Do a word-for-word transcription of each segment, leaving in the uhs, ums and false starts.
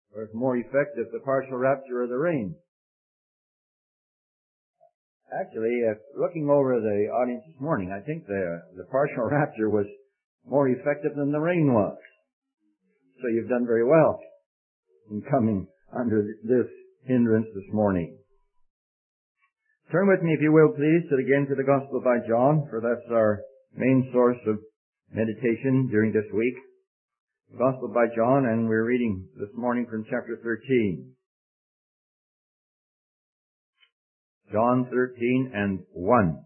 or it's more effective, the partial rapture or the rain. Actually, uh, looking over the audience this morning, I think the, the partial rapture was more effective than the rain was. So you've done very well in coming under this hindrance this morning. Turn with me, if you will, please, to again to the Gospel by John, for that's our main source of meditation during this week. The Gospel by John, and we're reading this morning from chapter thirteen. John thirteen and one.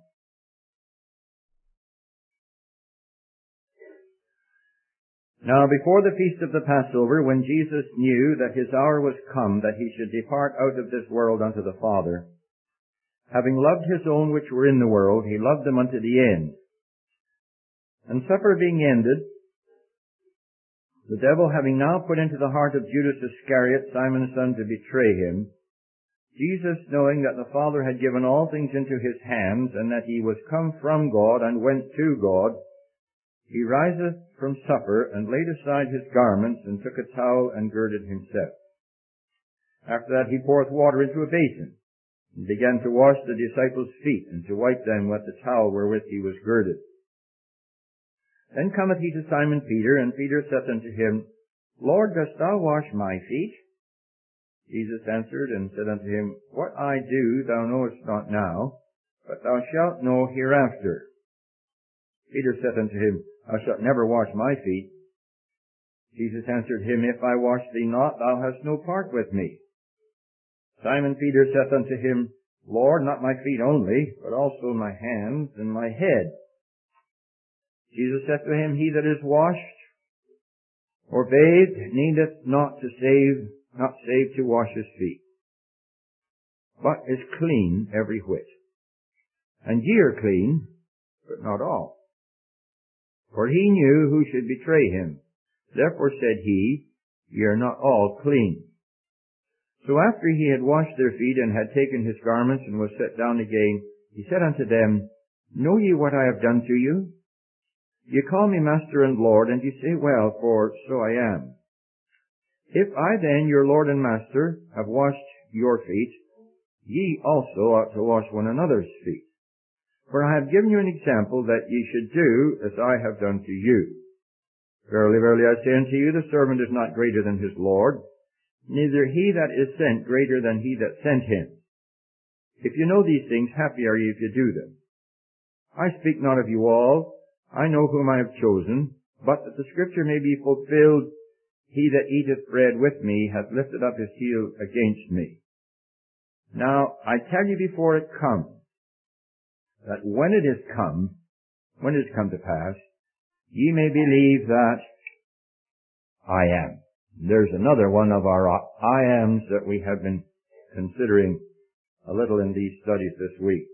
Now before the feast of the Passover, when Jesus knew that his hour was come that he should depart out of this world unto the Father, having loved his own which were in the world, he loved them unto the end. And supper being ended, the devil having now put into the heart of Judas Iscariot, Simon's son, to betray him, Jesus, knowing that the Father had given all things into his hands, and that he was come from God and went to God, he riseth from supper, and laid aside his garments, and took a towel, and girded himself. After that he poureth water into a basin, and began to wash the disciples' feet, and to wipe them with the towel wherewith he was girded. Then cometh he to Simon Peter, and Peter saith unto him, Lord, dost thou wash my feet? Jesus answered and said unto him, What I do thou knowest not now, but thou shalt know hereafter. Peter saith unto him, Thou shalt never wash my feet. Jesus answered him, If I wash thee not, thou hast no part with me. Simon Peter saith unto him, Lord, not my feet only, but also my hands and my head. Jesus saith to him, He that is washed or bathed needeth not to save, not save to wash his feet, but is clean every whit. And ye are clean, but not all. For he knew who should betray him. Therefore said he, Ye are not all clean. So after he had washed their feet, and had taken his garments, and was set down again, he said unto them, Know ye what I have done to you? Ye call me Master and Lord, and ye say well, for so I am. If I then, your Lord and Master, have washed your feet, ye also ought to wash one another's feet. For I have given you an example that ye should do as I have done to you. Verily, verily, I say unto you, the servant is not greater than his Lord, neither he that is sent greater than he that sent him. If you know these things, happy are ye if you do them. I speak not of you all. I know whom I have chosen, but that the scripture may be fulfilled, He that eateth bread with me hath lifted up his heel against me. Now, I tell you before it come, that when it is come, when it is come to pass, ye may believe that I am. There's another one of our I ams that we have been considering a little in these studies this week.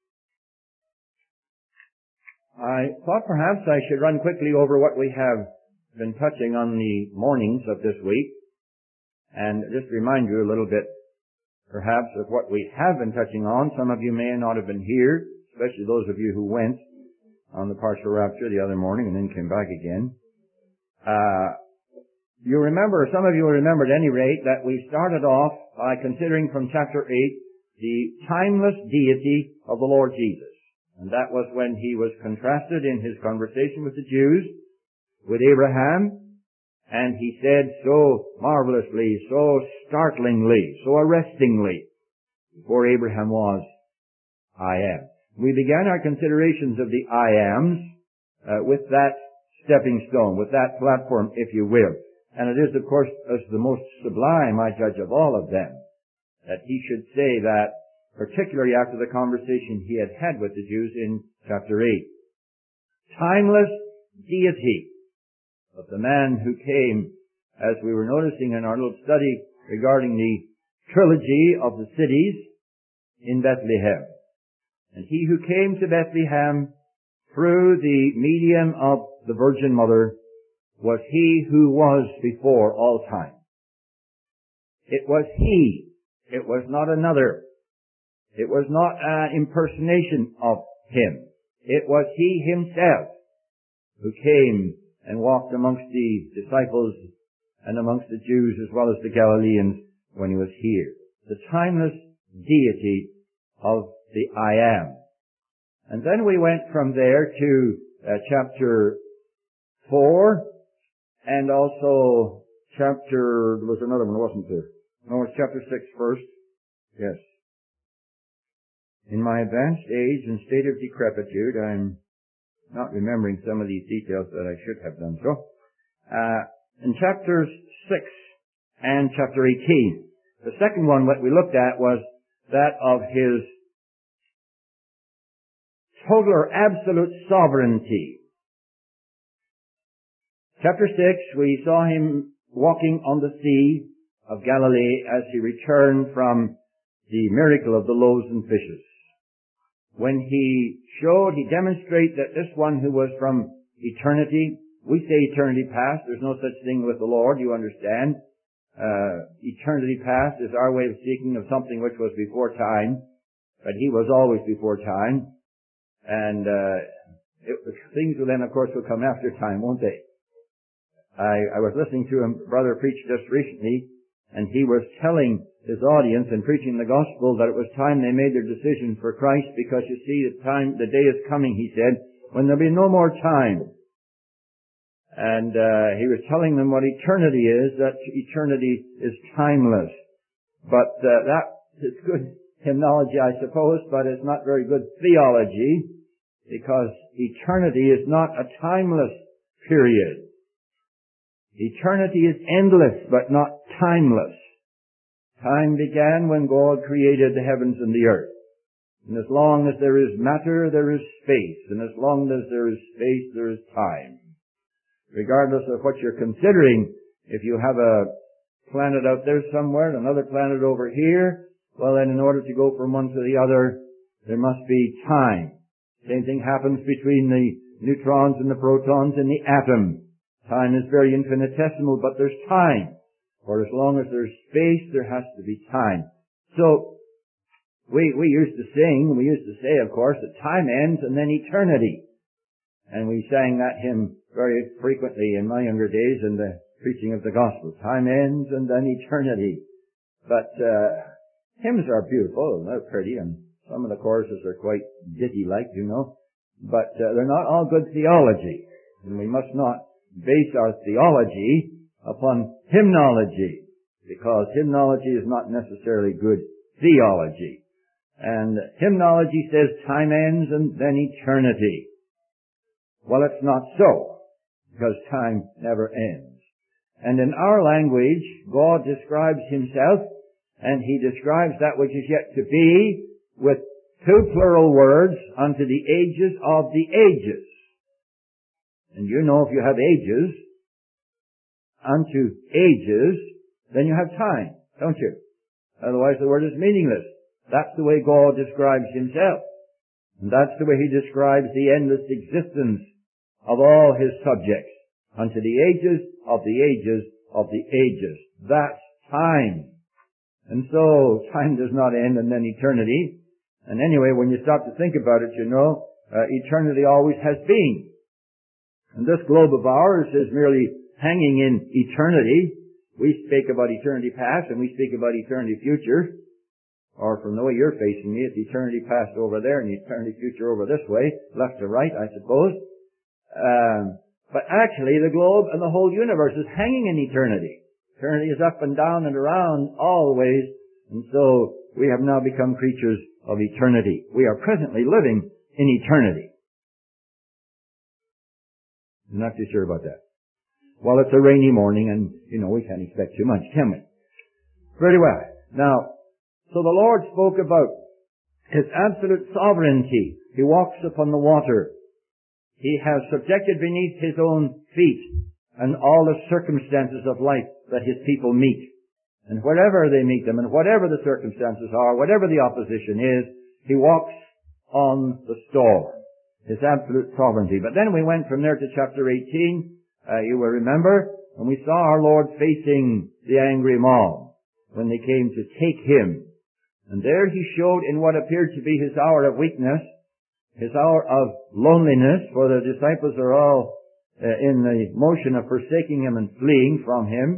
I thought perhaps I should run quickly over what we have been touching on the mornings of this week, and just remind you a little bit, perhaps, of what we have been touching on. Some of you may not have been here, especially those of you who went on the partial rapture the other morning and then came back again. Uh, you remember, some of you will remember at any rate, that we started off by considering from chapter eight the timeless deity of the Lord Jesus. And that was when he was contrasted in his conversation with the Jews, with Abraham, and he said so marvelously, so startlingly, so arrestingly, before Abraham was, I am. We began our considerations of the I ams uh, with that stepping stone, with that platform, if you will. And it is, of course, as the most sublime, I judge, of all of them, that he should say that, particularly after the conversation he had had with the Jews in chapter eight. Timeless deity of the man who came, as we were noticing in our little study regarding the trilogy of the cities in Bethlehem. And he who came to Bethlehem through the medium of the Virgin Mother was he who was before all time. It was he. It was not another. It was not an impersonation of him. It was he himself who came and walked amongst the disciples and amongst the Jews as well as the Galileans when he was here. The timeless deity of the I Am. And then we went from there to uh, chapter four, and also chapter, there was another one, wasn't there? No, it's chapter six first. Yes. In my advanced age and state of decrepitude, I'm not remembering some of these details that I should have done so. Uh, in chapters six and chapter eighteen, the second one what we looked at was that of his total or absolute sovereignty. Chapter six, we saw him walking on the sea of Galilee as he returned from the miracle of the loaves and fishes. When he showed, he demonstrated that this one who was from eternity, we say eternity past, there's no such thing with the Lord, you understand. Uh, eternity past is our way of speaking of something which was before time, but he was always before time. And uh, it, things will then, of course, will come after time, won't they? I, I was listening to a brother preach just recently, and he was telling his audience and preaching the gospel that it was time they made their decision for Christ, because you see, the time, the day is coming, he said, when there'll be no more time. And uh, he was telling them what eternity is, that eternity is timeless. But uh, that is good hymnology, I suppose, but it's not very good theology, because eternity is not a timeless period. Eternity is endless, but not timeless. Time began when God created the heavens and the earth. And as long as there is matter, there is space. And as long as there is space, there is time. Regardless of what you're considering, if you have a planet out there somewhere, and another planet over here, well then in order to go from one to the other, there must be time. Same thing happens between the neutrons and the protons in the atom. Time is very infinitesimal, but there's time. For as long as there's space, there has to be time. So, we, we used to sing, we used to say, of course, that time ends and then eternity. And we sang that hymn very frequently in my younger days in the preaching of the gospel. Time ends and then eternity. But, uh, hymns are beautiful and they're pretty, and some of the choruses are quite ditty-like, you know. But, uh, they're not all good theology. And we must not base our theology upon hymnology, because hymnology is not necessarily good theology. And hymnology says time ends and then eternity. Well, it's not so, because time never ends. And in our language, God describes himself, and he describes that which is yet to be with two plural words, unto the ages of the ages. And you know, if you have ages, unto ages, then you have time, don't you? Otherwise the word is meaningless. That's the way God describes himself. And that's the way he describes the endless existence of all his subjects. Unto the ages of the ages of the ages. That's time. And so, time does not end and then eternity. And anyway, when you stop to think about it, you know, uh, eternity always has been. And this globe of ours is merely hanging in eternity. We speak about eternity past and we speak about eternity future. Or from the way you're facing me, it's eternity past over there and eternity future over this way, left to right, I suppose. Um, but actually, the globe and the whole universe is hanging in eternity. Eternity is up and down and around always, and so we have now become creatures of eternity. We are presently living in eternity. I'm not too sure about that. Well, it's a rainy morning and, you know, we can't expect too much, can we? Very well. Now, so the Lord spoke about his absolute sovereignty. He walks upon the water. He has subjected beneath his own feet and all the circumstances of life that his people meet. And wherever they meet them and whatever the circumstances are, whatever the opposition is, he walks on the storm. His absolute sovereignty. But then we went from there to chapter eighteen. Uh, you will remember when we saw our Lord facing the angry mob when they came to take him. And there he showed in what appeared to be his hour of weakness, his hour of loneliness, for the disciples are all uh, in the motion of forsaking him and fleeing from him.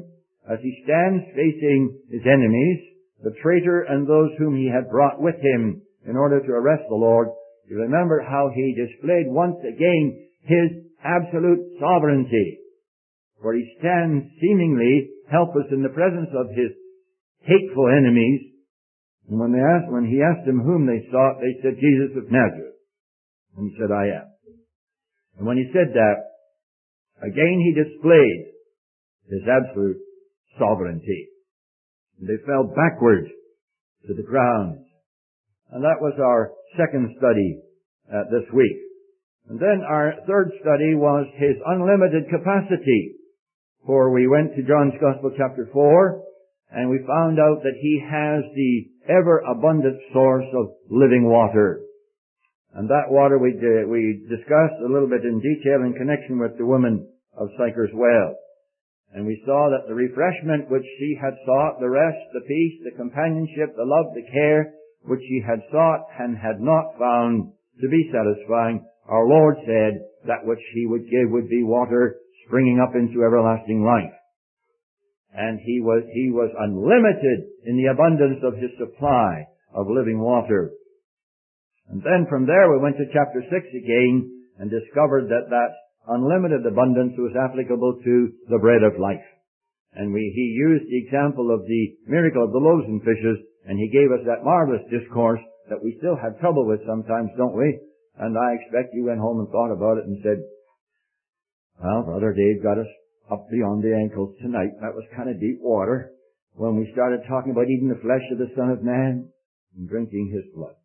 as he stands facing his enemies, the traitor and those whom he had brought with him in order to arrest the Lord, you remember how he displayed once again his absolute sovereignty. For he stands seemingly helpless in the presence of his hateful enemies. And when they asked, when he asked them whom they sought, they said, Jesus of Nazareth. And he said, I am. And when he said that, again he displayed his absolute sovereignty. And they fell backward to the ground. And that was our second study uh, this week. And then our third study was his unlimited capacity. For we went to John's Gospel chapter four, and we found out that he has the ever-abundant source of living water. And that water we, uh, we discussed a little bit in detail in connection with the woman of Sychar's well. And we saw that the refreshment which she had sought, the rest, the peace, the companionship, the love, the care, which she had sought and had not found to be satisfying, our Lord said that which he would give would be water springing up into everlasting life. And he was, he was unlimited in the abundance of his supply of living water. And then from there we went to chapter six again and discovered that that unlimited abundance was applicable to the bread of life. And we, he used the example of the miracle of the loaves and fishes, and he gave us that marvelous discourse that we still have trouble with sometimes, don't we? And I expect you went home and thought about it and said, well, Brother Dave got us up beyond the ankles tonight. That was kind of deep water when we started talking about eating the flesh of the Son of Man and drinking his blood.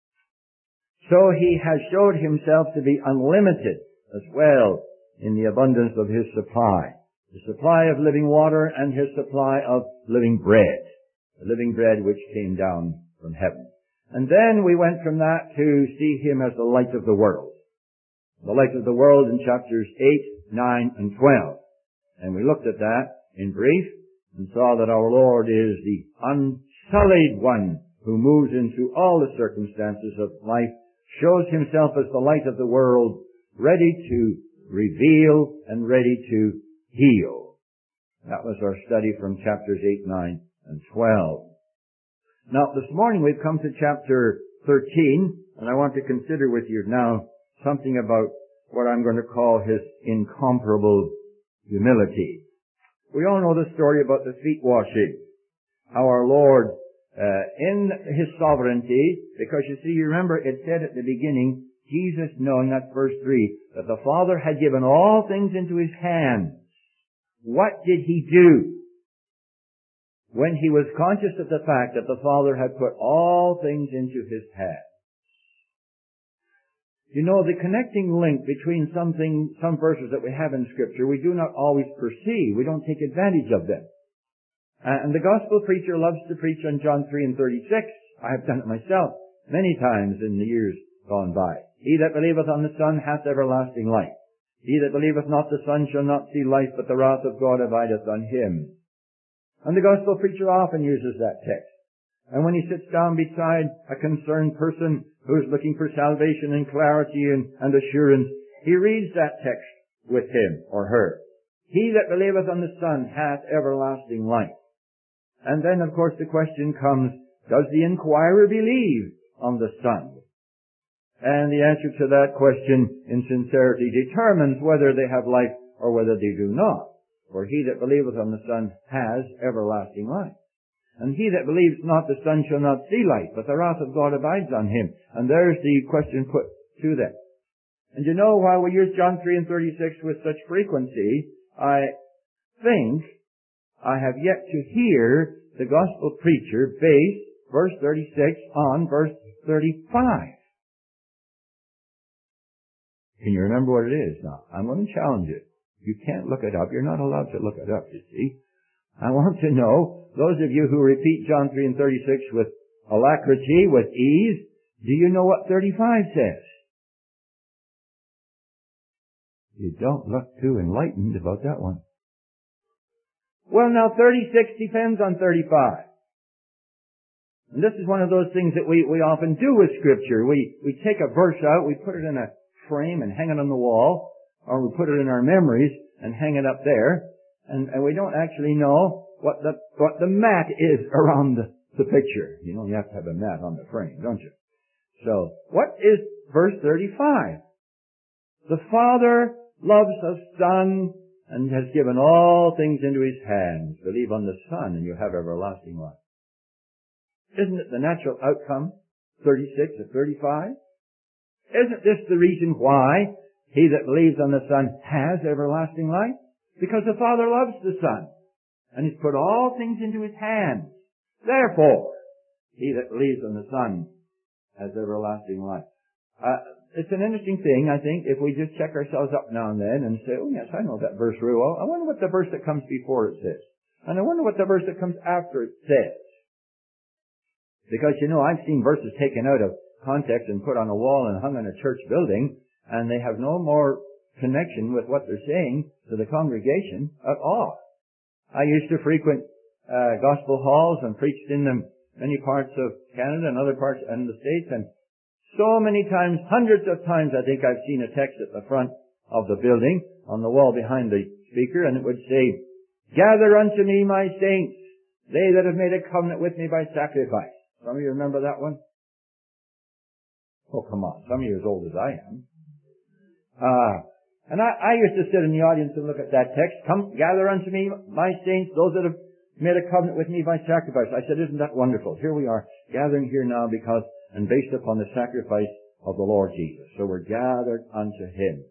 So he has showed himself to be unlimited as well in the abundance of his supply. The supply of living water and his supply of living bread. The living bread which came down from heaven. And then we went from that to see him as the light of the world. The light of the world in chapters eight, nine, and twelve. And we looked at that in brief and saw that our Lord is the unsullied one who moves into all the circumstances of life, shows himself as the light of the world, ready to reveal and ready to heal. That was our study from chapters eight, nine, and twelve. Now, this morning we've come to chapter thirteen, and I want to consider with you now something about what I'm going to call his incomparable humility. We all know the story about the feet washing. How our Lord, uh, in his sovereignty, because you see, you remember it said at the beginning, Jesus knowing, that's verse three, that the Father had given all things into his hands. What did he do? When he was conscious of the fact that the Father had put all things into his hands. You know, the connecting link between something, some verses that we have in Scripture, we do not always perceive. We don't take advantage of them. Uh, and the gospel preacher loves to preach on John three and thirty-six. I have done it myself many times in the years gone by. He that believeth on the Son hath everlasting life. He that believeth not the Son shall not see life, but the wrath of God abideth on him. And the gospel preacher often uses that text. And when he sits down beside a concerned person who is looking for salvation and clarity and, and assurance, he reads that text with him or her. He that believeth on the Son hath everlasting life. And then, of course, the question comes, does the inquirer believe on the Son? And the answer to that question in sincerity determines whether they have life or whether they do not. For he that believeth on the Son has everlasting life. And he that believes not the Son shall not see life, but the wrath of God abides on him. And there's the question put to them. And you know, while we use John three and thirty-six with such frequency, I think I have yet to hear the gospel preacher base verse thirty-six on verse thirty-five. Can you remember what it is now? I'm going to challenge it. You can't look it up. You're not allowed to look it up, you see. I want to know, those of you who repeat John three and thirty-six with alacrity, with ease, do you know what thirty-five says? You don't look too enlightened about that one. Well, now thirty-six depends on thirty-five. And this is one of those things that we, we often do with Scripture. We, we take a verse out, we put it in a frame and hang it on the wall, or we put it in our memories and hang it up there, and, and we don't actually know what the, what the mat is around the, the picture. You know, you have to have a mat on the frame, don't you? So, what is verse thirty-five? The Father loves the Son and has given all things into His hands. Believe on the Son and you have everlasting life. Isn't it the natural outcome? thirty-six of thirty-five? Isn't this the reason why he that believes on the Son has everlasting life? Because the Father loves the Son, and He's put all things into His hands. Therefore, he that believes on the Son has everlasting life. Uh, it's an interesting thing, I think, if we just check ourselves up now and then and say, oh yes, I know that verse real well. I wonder what the verse that comes before it says. And I wonder what the verse that comes after it says. Because, you know, I've seen verses taken out of context and put on a wall and hung on a church building, and they have no more connection with what they're saying to the congregation at all. I used to frequent uh, gospel halls and preached in them many parts of Canada and other parts and the States, and so many times, hundreds of times, I think I've seen a text at the front of the building on the wall behind the speaker, and it would say, "Gather unto me my saints, they that have made a covenant with me by sacrifice." Some of you remember that one? Oh, come on. Some of you are as old as I am. Uh, and I, I used to sit in the audience and look at that text. Come, gather unto me, my saints, those that have made a covenant with me by sacrifice. I said, isn't that wonderful? Here we are, gathering here now because, and based upon the sacrifice of the Lord Jesus. So we're gathered unto Him.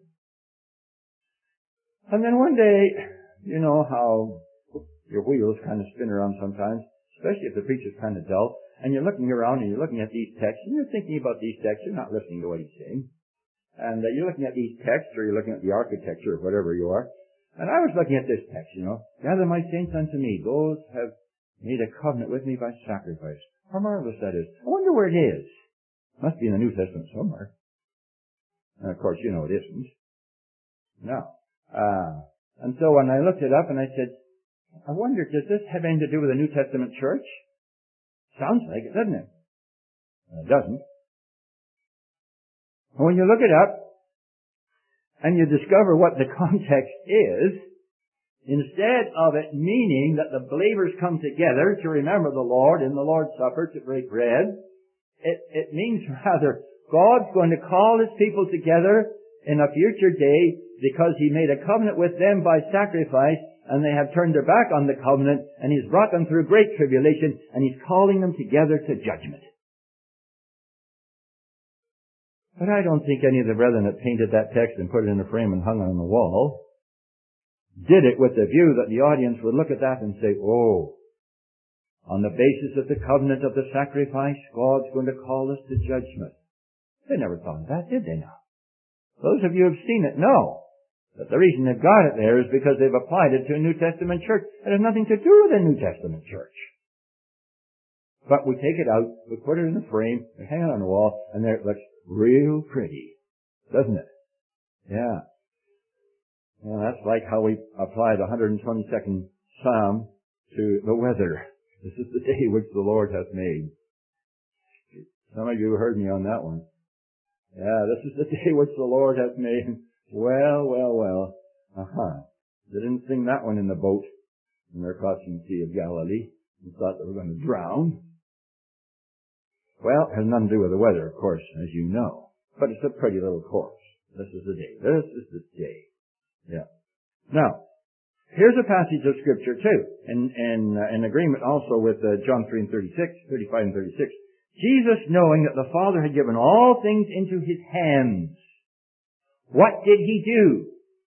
And then one day, you know how your wheels kind of spin around sometimes, especially if the preacher's kind of dull. And you're looking around and you're looking at these texts and you're thinking about these texts. You're not listening to what he's saying. And uh, you're looking at these texts or you're looking at the architecture or whatever you are. And I was looking at this text, you know. Gather my saints unto me. Those have made a covenant with me by sacrifice. How marvelous that is. I wonder where it is. Must be in the New Testament somewhere. And of course, you know it isn't. No. Uh, and so when I looked it up and I said, I wonder, does this have anything to do with the New Testament church? Sounds like it, doesn't it? Well, it doesn't. When you look it up, and you discover what the context is, instead of it meaning that the believers come together to remember the Lord in the Lord's Supper to break bread, it, it means rather God's going to call His people together in a future day because He made a covenant with them by sacrifice, and they have turned their back on the covenant, and He's brought them through great tribulation, and He's calling them together to judgment. But I don't think any of the brethren that painted that text and put it in a frame and hung it on the wall did it with the view that the audience would look at that and say, oh, on the basis of the covenant of the sacrifice, God's going to call us to judgment. They never thought of that, did they now? Those of you who have seen it know. But the reason they've got it there is because they've applied it to a New Testament church. It has nothing to do with a New Testament church. But we take it out, we put it in a frame, we hang it on the wall, and there it looks real pretty. Doesn't it? Yeah. Well, that's like how we apply the one hundred twenty-second Psalm to the weather. This is the day which the Lord hath made. Some of you heard me on that one. Yeah, this is the day which the Lord hath made. Well, well, well. Uh-huh. They didn't sing that one in the boat when they're crossing the Sea of Galilee and thought they were going to drown. Well, it has nothing to do with the weather, of course, as you know. But it's a pretty little chorus. This is the day. This is the day. Yeah. Now, here's a passage of Scripture, too, in, in, uh, in agreement also with uh, John three and thirty-six, thirty-five and thirty-six. Jesus, knowing that the Father had given all things into His hands, what did He do?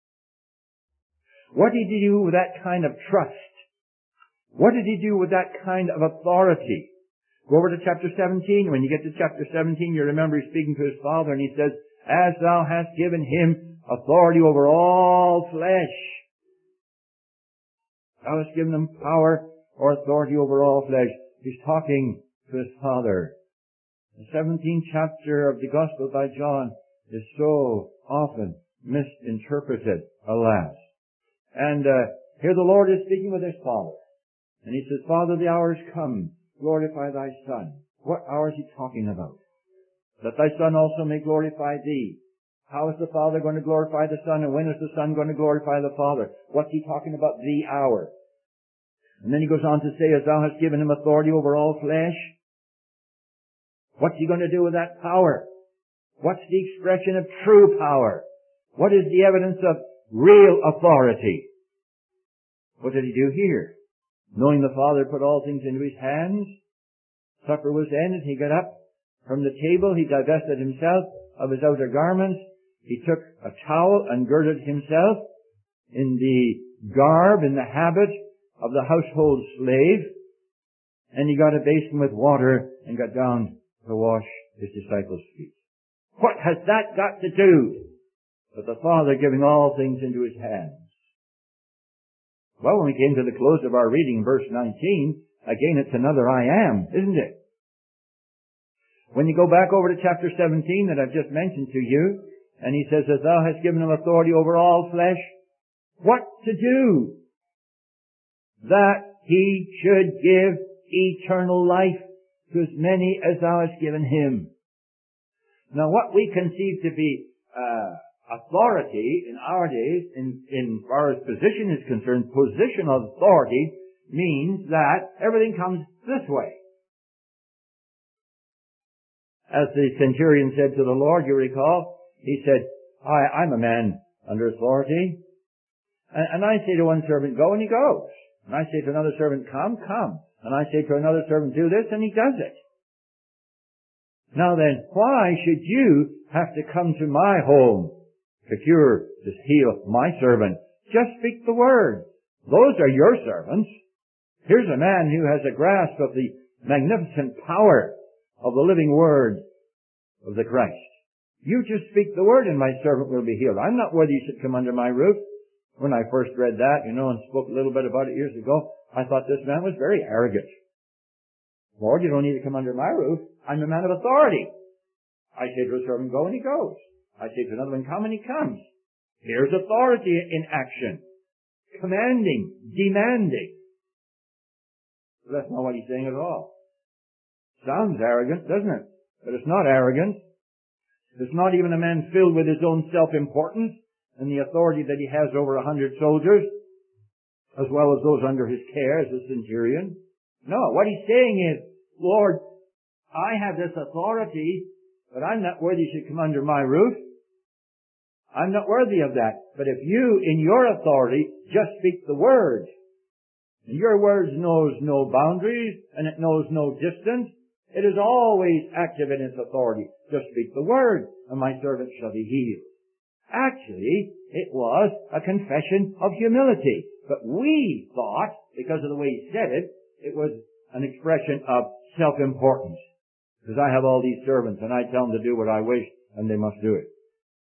What did He do with that kind of trust? What did He do with that kind of authority? Go over to chapter seventeen. When you get to chapter seventeen, you remember He's speaking to His Father, and He says, as Thou hast given Him authority over all flesh. Thou hast given Him power or authority over all flesh. He's talking to His Father. The seventeenth chapter of the Gospel by John is so often misinterpreted, alas. And uh, here the Lord is speaking with His Father. And He says, Father, the hour is come. Glorify Thy Son. What hour is He talking about? That Thy Son also may glorify Thee. How is the Father going to glorify the Son, and when is the Son going to glorify the Father? What's He talking about? The hour. And then he goes on to say, as thou hast given him authority over all flesh. What's he going to do with that power? What's the expression of true power? What is the evidence of real authority? What did he do here? Knowing the Father put all things into his hands, supper was ended, he got up from the table, he divested himself of his outer garments, he took a towel and girded himself in the garb, in the habit of the household slave, and he got a basin with water and got down to wash his disciples' feet. What has that got to do with the Father giving all things into his hands? Well, when we came to the close of our reading, verse nineteen, again it's another I am, isn't it? When you go back over to chapter seventeen that I've just mentioned to you, and he says, as thou hast given him authority over all flesh, what to do? That he should give eternal life to as many as thou hast given him. Now what we conceive to be uh, authority in our days, in, in far as position is concerned, positional authority means that everything comes this way. As the centurion said to the Lord, you recall, he said, I, I'm a man under authority. And, and I say to one servant, go, and he goes. And I say to another servant, come, come. And I say to another servant, do this, and he does it. Now then, why should you have to come to my home to cure, to heal my servant? Just speak the word. Those are your servants. Here's a man who has a grasp of the magnificent power of the living word of the Christ. You just speak the word and my servant will be healed. I'm not worthy you should come under my roof. When I first read that, you know, and spoke a little bit about it years ago, I thought this man was very arrogant. Lord, you don't need to come under my roof. I'm a man of authority. I say to a servant, go, and he goes. I say to another one, come, and he comes. Here's authority in action. Commanding, demanding. But that's not what he's saying at all. Sounds arrogant, doesn't it? But it's not arrogant. It's not even a man filled with his own self-importance and the authority that he has over a hundred soldiers, as well as those under his care as a centurion. No, what he's saying is, Lord, I have this authority, but I'm not worthy you should come under my roof. I'm not worthy of that. But if you, in your authority, just speak the word, and your word knows no boundaries, and it knows no distance, it is always active in its authority. Just speak the word, and my servant shall be healed. Actually, it was a confession of humility. But we thought, because of the way he said it, it was an expression of self-importance. Because I have all these servants, and I tell them to do what I wish, and they must do it.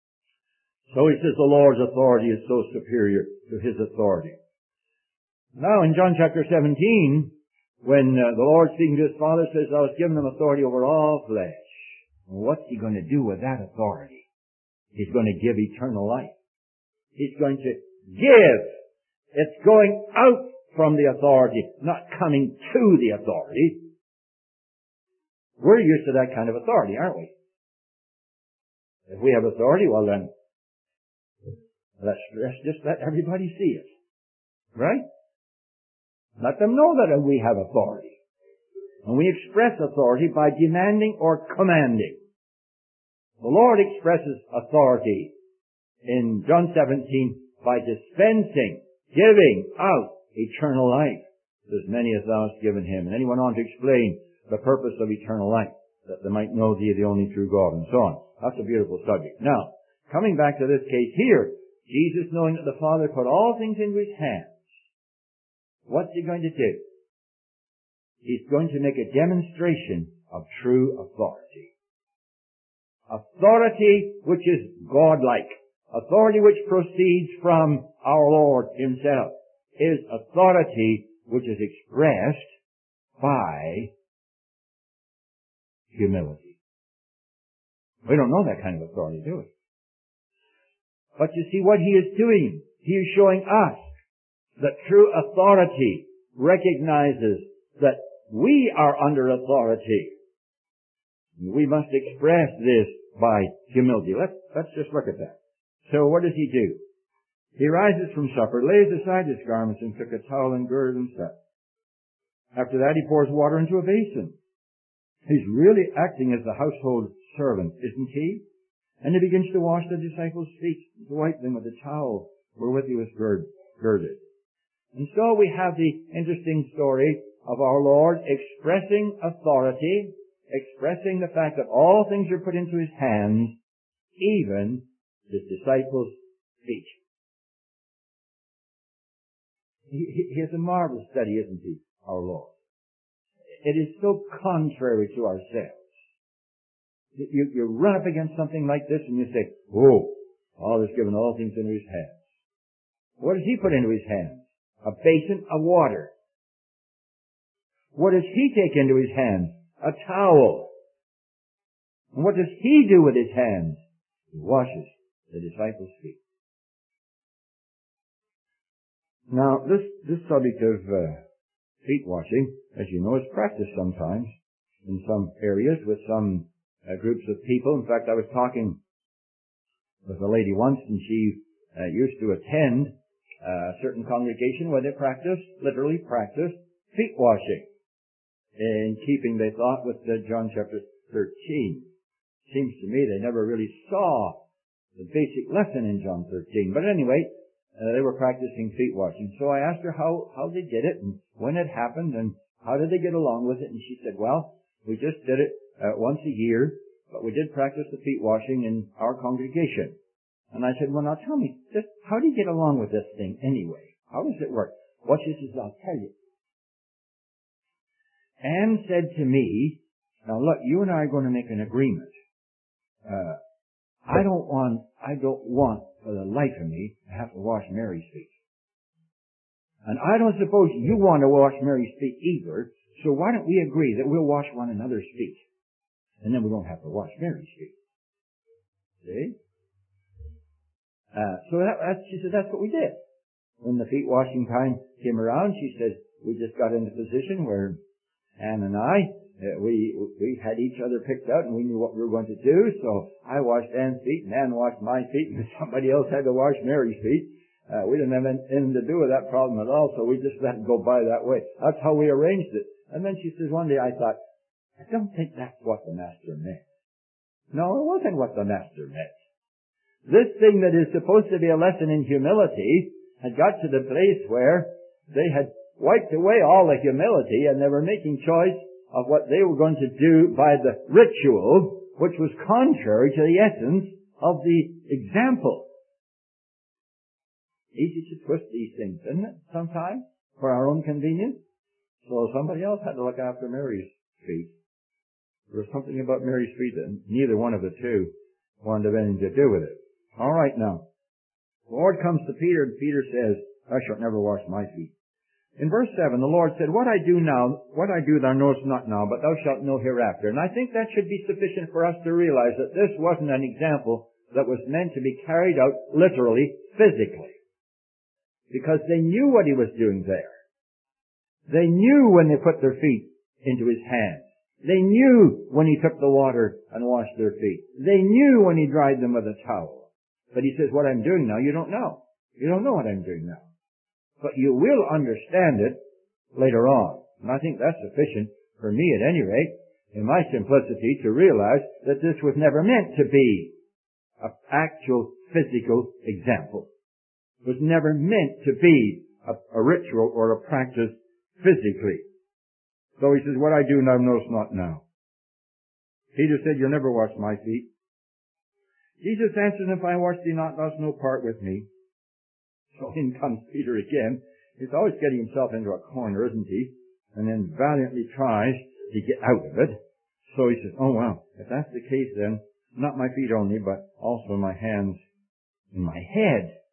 So he says the Lord's authority is so superior to his authority. Now in John chapter seventeen, when uh, the Lord speaking to his Father says, I was given him authority over all flesh. Well, what's he going to do with that authority? He's going to give eternal life. He's going to give. It's going out from the authority, not coming to the authority. We're used to that kind of authority, aren't we? If we have authority, well then, let's, let's just let everybody see it. Right? Let them know that we have authority. And we express authority by demanding or commanding. The Lord expresses authority in John seventeen by dispensing, giving out eternal life to as many as thou hast given him. And then he went on to explain the purpose of eternal life, that they might know thee, the only true God, and so on. That's a beautiful subject. Now, coming back to this case here, Jesus, knowing that the Father put all things into his hands, what's he going to do? He's going to make a demonstration of true authority. Authority which is godlike. Authority which proceeds from our Lord himself. Is authority which is expressed by humility. We don't know that kind of authority, do we? But you see what he is doing. He is showing us that true authority recognizes that we are under authority. We must express this by humility. Let's, let's just look at that. So what does he do? He rises from supper, lays aside his garments, and took a towel and girded himself. After that, he pours water into a basin. He's really acting as the household servant, isn't he? And he begins to wash the disciples' feet, to wipe them with the towel wherewith he was gird, girded. And so we have the interesting story of our Lord expressing authority, expressing the fact that all things are put into his hands, even his disciples' feet. He, he, he is a marvelous study, isn't he, our Lord? It is so contrary to ourselves. You, you run up against something like this and you say, oh, God has given all things into his hands. What does he put into his hands? A basin of water. What does he take into his hands? A towel. And what does he do with his hands? He washes the disciples' feet. Now, this, this subject of uh, feet washing, as you know, is practiced sometimes in some areas with some uh, groups of people. In fact, I was talking with a lady once, and she uh, used to attend a certain congregation where they practiced, literally practiced, feet washing, in keeping, they thought, with uh, John chapter thirteen. Seems to me they never really saw the basic lesson in John thirteen. But anyway, uh, they were practicing feet washing. So I asked her how, how they did it and when it happened and how did they get along with it. And she said, well, we just did it uh, once a year, but we did practice the feet washing in our congregation. And I said, well, now tell me, just how do you get along with this thing anyway? How does it work? Well, she says, I'll tell you. Anne said to me, now look, you and I are going to make an agreement. Uh, I don't want, I don't want for the life of me to have to wash Mary's feet. And I don't suppose you want to wash Mary's feet either, so why don't we agree that we'll wash one another's feet? And then we don't have to wash Mary's feet. See? Uh, so that, that, she said, that's what we did. When the feet washing time came around, she said, we just got in a position where Anne and I, uh, we, we had each other picked out and we knew what we were going to do. So I washed Anne's feet and Anne washed my feet and somebody else had to wash Mary's feet. Uh, we didn't have anything to do with that problem at all, so we just let it go by that way. That's how we arranged it. And then she says, one day I thought, I don't think that's what the Master meant. No, it wasn't what the Master meant. This thing that is supposed to be a lesson in humility had got to the place where they had wiped away all the humility and they were making choice of what they were going to do by the ritual, which was contrary to the essence of the example. Easy to twist these things, isn't it, sometimes, for our own convenience? So somebody else had to look after Mary's feet. There was something about Mary's feet that neither one of the two wanted to have anything to do with it. All right, now. The Lord comes to Peter, and Peter says, thou shalt never wash my feet. In verse seven, the Lord said, What I do now, what I do thou knowest not now, but thou shalt know hereafter. And I think that should be sufficient for us to realize that this wasn't an example that was meant to be carried out literally, physically. Because they knew what he was doing there. They knew when they put their feet into his hands. They knew when he took the water and washed their feet. They knew when he dried them with a towel. But he says, what I'm doing now, you don't know. You don't know what I'm doing now. But you will understand it later on. And I think that's sufficient for me, at any rate, in my simplicity, to realize that this was never meant to be an actual physical example. It was never meant to be a, a ritual or a practice physically. So he says, what I do now knowest not now. Peter said, you'll never wash my feet. Jesus answered, if I wash thee not, thou hast no part with me. So in comes Peter again. He's always getting himself into a corner, isn't he? And then valiantly tries to get out of it. So he says, oh well, if that's the case then, not my feet only, but also my hands and my head.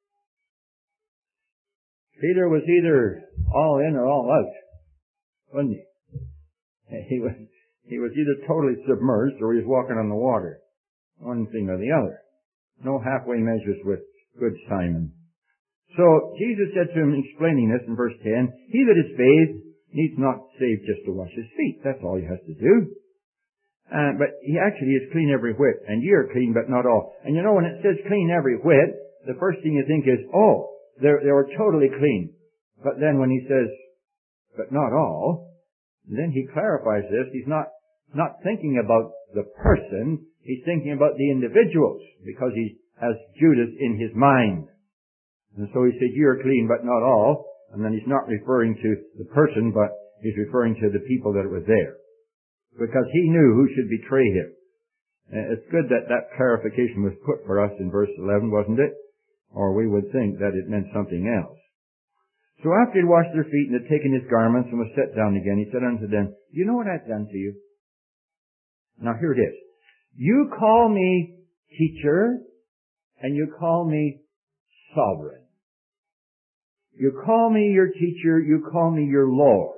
Peter was either all in or all out, wasn't he? He was, he was either totally submerged or he was walking on the water. One thing or the other. No halfway measures with good Simon. So Jesus said to him, explaining this in verse ten, he that is bathed needs not save just to wash his feet. That's all he has to do. Uh, but he actually is clean every whit, and ye are clean, but not all. And you know, when it says clean every whit, the first thing you think is, oh, they're, they were totally clean. But then when he says, but not all, And then he clarifies this. He's not, not thinking about the person. He's thinking about the individuals, because he has Judas in his mind. And so he said, you are clean, but not all. And then he's not referring to the person, but he's referring to the people that were there. Because he knew who should betray him. Uh, it's good that that clarification was put for us in verse eleven, wasn't it? Or we would think that it meant something else. So after he had washed their feet and had taken his garments and was set down again, he said unto them, do you know what I've done to you? Now here it is. You call me teacher, and you call me sovereign. You call me your teacher, you call me your Lord.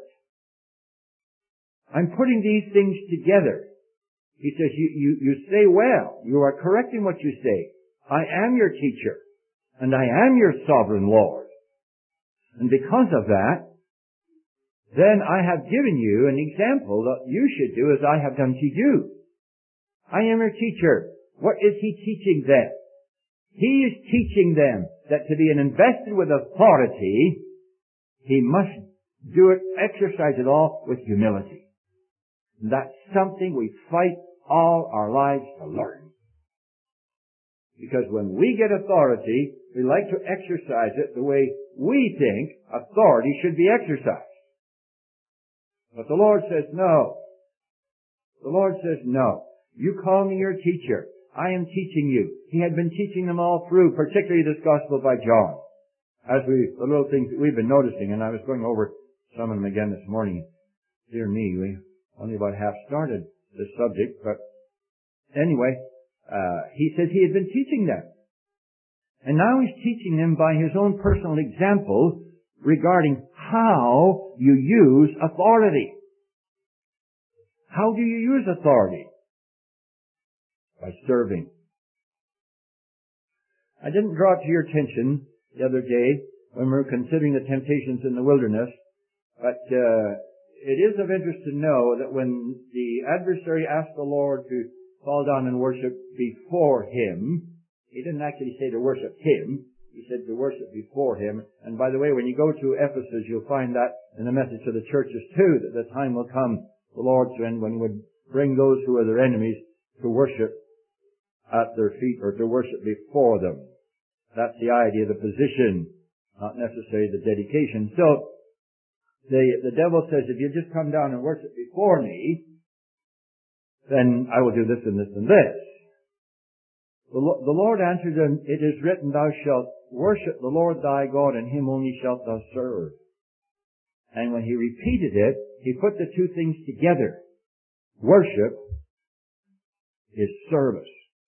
I'm putting these things together. He says, you, you, you say well. You are correct in what you say. I am your teacher, and I am your sovereign Lord. And because of that, then I have given you an example that you should do as I have done to you. I am your teacher. What is he teaching them? He is teaching them that to be invested with authority, he must do it, exercise it all with humility. And that's something we fight all our lives to learn. Because when we get authority, we like to exercise it the way we think authority should be exercised. But the Lord says no. The Lord says no. You call me your teacher. I am teaching you. He had been teaching them all through, particularly this Gospel by John. As we, the little things that we've been noticing, and I was going over some of them again this morning. Dear me, we only about half started this subject, but anyway, uh, he says he had been teaching them. And now he's teaching them by his own personal example regarding how you use authority. How do you use authority? By serving. I didn't draw it to your attention the other day when we were considering the temptations in the wilderness, but uh, it is of interest to know that when the adversary asked the Lord to fall down and worship before him, he didn't actually say to worship him, he said to worship before him. And by the way, when you go to Ephesus, you'll find that in the message to the churches too, that the time will come, the Lord's end, when he would bring those who are their enemies to worship at their feet, or to worship before them. That's the idea, the position, not necessarily the dedication. So, the, the devil says, if you just come down and worship before me, then I will do this and this and this. The, the Lord answered him, it is written, thou shalt worship the Lord thy God, and him only shalt thou serve. And when he repeated it, he put the two things together. Worship is service.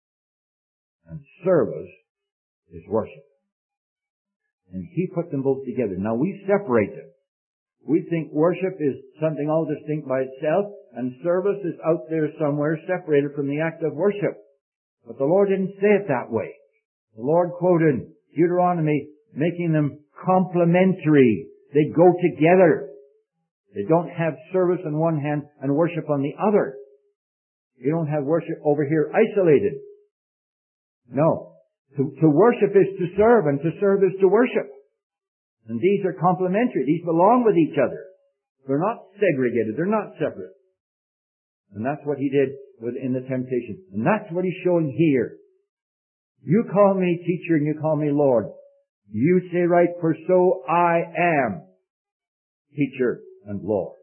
And service is worship. And he put them both together. Now we separate them. We think worship is something all distinct by itself, and service is out there somewhere separated from the act of worship. But the Lord didn't say it that way. The Lord quoted Deuteronomy, making them complementary. They go together. They don't have service on one hand and worship on the other. You don't have worship over here isolated. No. To, to worship is to serve, and to serve is to worship. And these are complementary. These belong with each other. They're not segregated. They're not separate. And that's what he did within the temptation. And that's what he's showing here. You call me teacher and you call me Lord. You say right, for so I am teacher and Lord.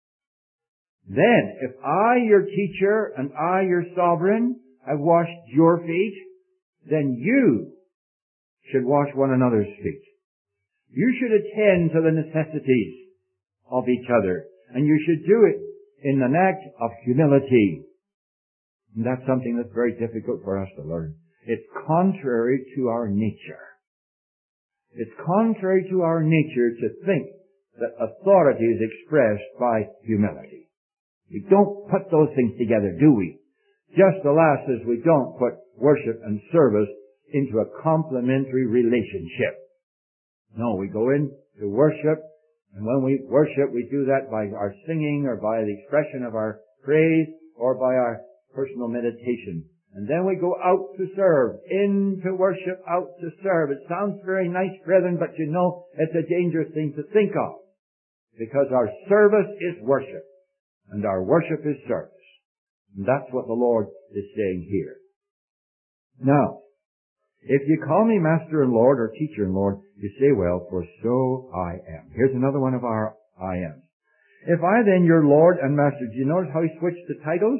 Then, if I, your teacher, and I, your sovereign, have washed your feet, then you should wash one another's feet. You should attend to the necessities of each other, and you should do it in an act of humility. And that's something that's very difficult for us to learn. It's contrary to our nature. It's contrary to our nature to think that authority is expressed by humility. We don't put those things together, do we? Just the last as we don't put worship and service into a complementary relationship. No, we go in to worship, and when we worship, we do that by our singing or by the expression of our praise or by our personal meditation. And then we go out to serve, in to worship, out to serve. It sounds very nice, brethren, but you know, it's a dangerous thing to think of. Because our service is worship. and our worship is service. And that's what the Lord is saying here. Now, if you call me Master and Lord or Teacher and Lord, you say, well, for so I am. Here's another one of our I ams. If I then, your Lord and Master, do you notice how he switched the titles?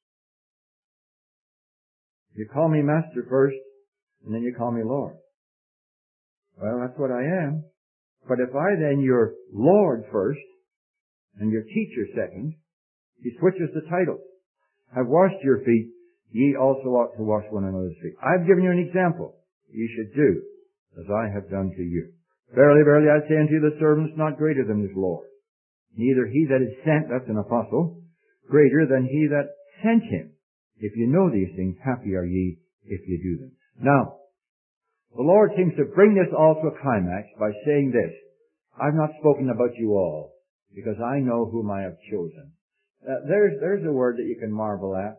You call me Master first, and then you call me Lord. Well, that's what I am. But if I then, your Lord first, and your Teacher second, he switches the titles. Have washed your feet, ye also ought to wash one another's feet. I've given you an example. You should do as I have done to you. Verily, verily, I say unto you, the servant is not greater than his Lord. Neither he that is sent, that's an apostle, greater than he that sent him. If you know these things, happy are ye if you do them. Now, the Lord seems to bring this all to a climax by saying this. I've not spoken about you all, because I know whom I have chosen. Uh, there's, there's a word that you can marvel at.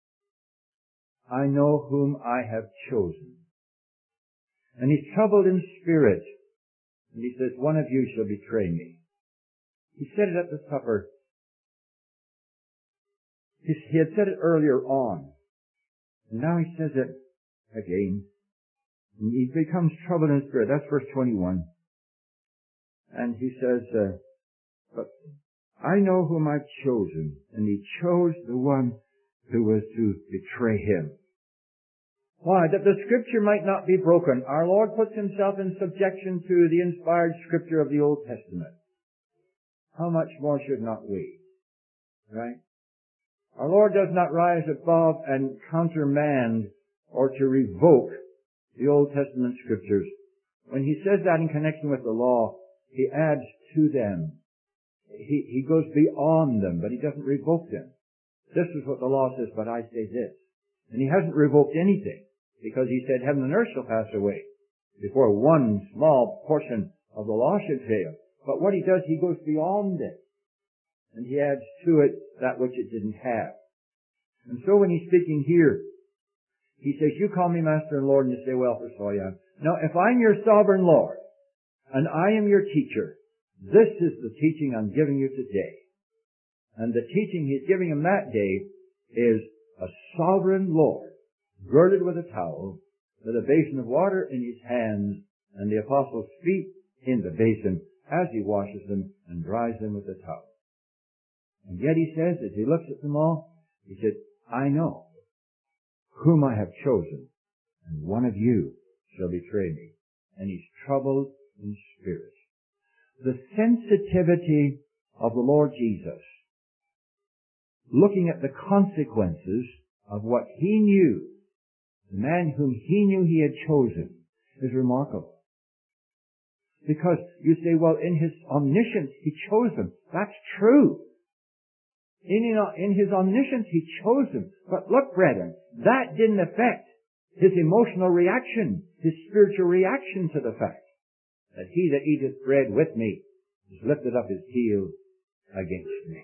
I know whom I have chosen. And he's troubled in spirit. And he says, one of you shall betray me. He said it at the supper. He, he had said it earlier on. And now he says it again. And he becomes troubled in spirit. That's verse twenty-one. And he says, uh, but I know whom I've chosen. And he chose the one who was to betray him. Why? That the Scripture might not be broken. Our Lord puts himself in subjection to the inspired Scripture of the Old Testament. How much more should not we? Right? Our Lord does not rise above and countermand or to revoke the Old Testament Scriptures. When he says that in connection with the law, he adds to them. He, he goes beyond them, but he doesn't revoke them. This is what the law says, but I say this. And he hasn't revoked anything, because he said heaven and earth shall pass away before one small portion of the law should fail. But what he does, he goes beyond it. And he adds to it that which it didn't have. And so when he's speaking here, he says, you call me Master and Lord, and you say, well, for so I am. Now, if I'm your sovereign Lord, and I am your teacher, this is the teaching I'm giving you today. And the teaching he's giving him that day is a sovereign Lord, girded with a towel, with a basin of water in his hands, and the apostles' feet in the basin, as he washes them and dries them with the towel. And yet he says, as he looks at them all, he said, I know whom I have chosen, and one of you shall betray me. And he's troubled in spirit. The sensitivity of the Lord Jesus, looking at the consequences of what he knew, the man whom he knew he had chosen, is remarkable. Because you say, well, in his omniscience he chose them. That's true. In, in his omniscience he chose them. But look, brethren, that didn't affect his emotional reaction, his spiritual reaction to the fact that he that eateth bread with me has lifted up his heel against me.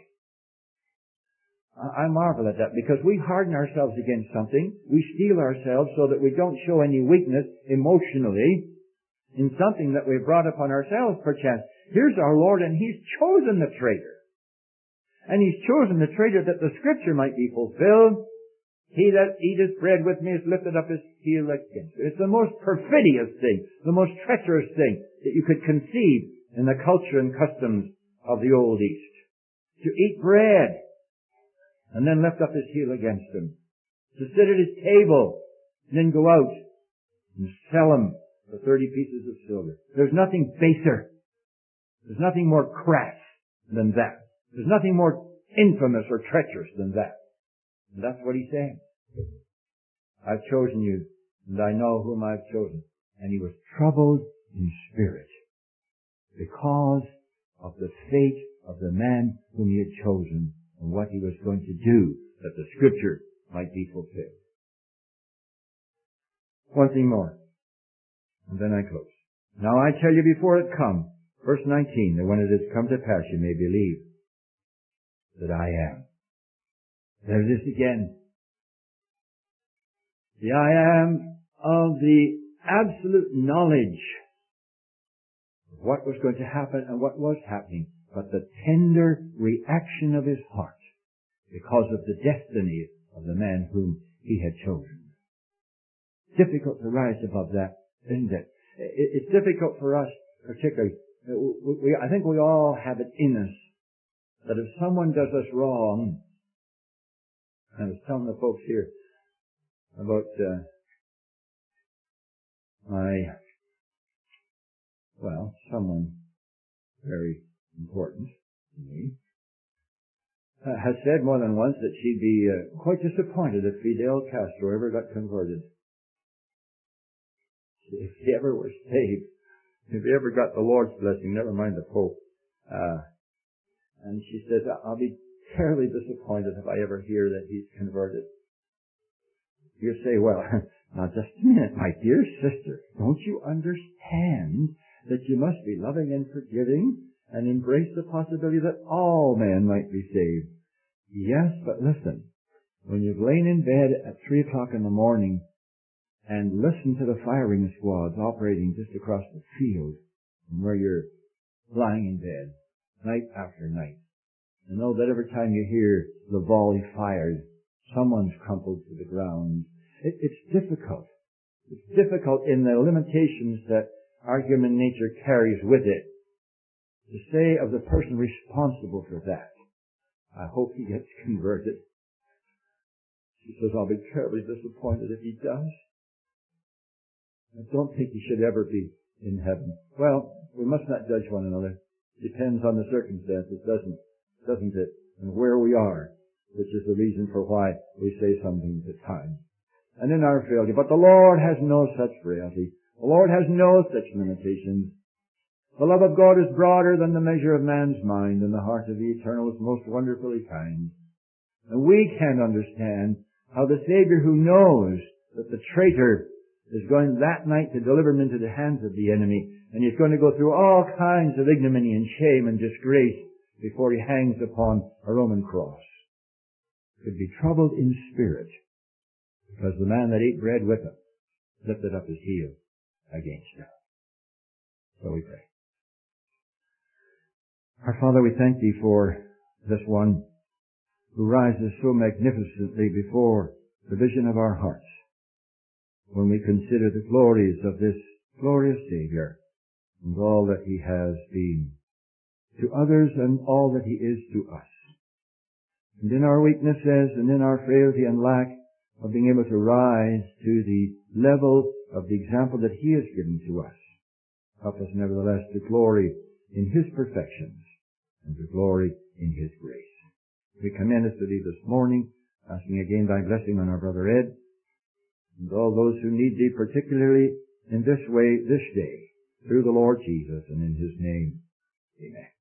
I marvel at that, because we harden ourselves against something. We steel ourselves so that we don't show any weakness emotionally in something that we've brought upon ourselves, perchance. Here's our Lord, and he's chosen the traitor. And he's chosen the traitor that the Scripture might be fulfilled. He that eateth bread with me has lifted up his heel against me. It's the most perfidious thing, the most treacherous thing that you could conceive in the culture and customs of the Old East. To eat bread and then lift up his heel against him. To sit at his table and then go out and sell him for thirty pieces of silver. There's nothing baser. There's nothing more crass than that. There's nothing more infamous or treacherous than that. And that's what he's saying. I've chosen you, and I know whom I've chosen. And he was troubled in spirit because of the fate of the man whom he had chosen and what he was going to do that the Scripture might be fulfilled. One thing more, and then I close. Now I tell you before it come, verse nineteen, that when it has come to pass you may believe that I am. There it is again. The I am of the absolute knowledge of what was going to happen and what was happening, but the tender reaction of his heart because of the destiny of the man whom he had chosen. Difficult to rise above that, isn't it? It's difficult for us, particularly. We, I think we all have it in us that if someone does us wrong, I was telling the folks here about uh, my, well, someone very important to me, uh, has said more than once that she'd be uh, quite disappointed if Fidel Castro ever got converted. If he ever was saved, if he ever got the Lord's blessing, never mind the Pope. Uh, and she says, I'll be terribly disappointed if I ever hear that he's converted. You say, well, now just a minute, my dear sister, don't you understand that you must be loving and forgiving and embrace the possibility that all men might be saved? Yes, but listen, when you've lain in bed at three o'clock in the morning and listened to the firing squads operating just across the field from where you're lying in bed, night after night, and know that every time you hear the volley fired, someone's crumpled to the ground. It, it's difficult. It's difficult in the limitations that our human nature carries with it to say of the person responsible for that, I hope he gets converted. She says, I'll be terribly disappointed if he does. I don't think he should ever be in heaven. Well, we must not judge one another. Depends on the circumstances, doesn't, doesn't it? And where we are, which is the reason for why we say some things at times. And in our frailty. But the Lord has no such frailty. The Lord has no such limitations. The love of God is broader than the measure of man's mind, and the heart of the eternal is most wonderfully kind. And we can't understand how the Savior, who knows that the traitor is going that night to deliver him into the hands of the enemy, and he's going to go through all kinds of ignominy and shame and disgrace before he hangs upon a Roman cross, could be troubled in spirit because the man that ate bread with him lifted up his heel against him. So we pray. Our Father, we thank Thee for this one who rises so magnificently before the vision of our hearts when we consider the glories of this glorious Savior and all that He has been to others and all that He is to us. And in our weaknesses and in our frailty and lack of being able to rise to the level of the example that He has given to us, help us nevertheless to glory in His perfections and to glory in His grace. We commend us to Thee this morning, asking again Thy blessing on our brother Ed and all those who need Thee particularly in this way this day, through the Lord Jesus, and in His name. Amen.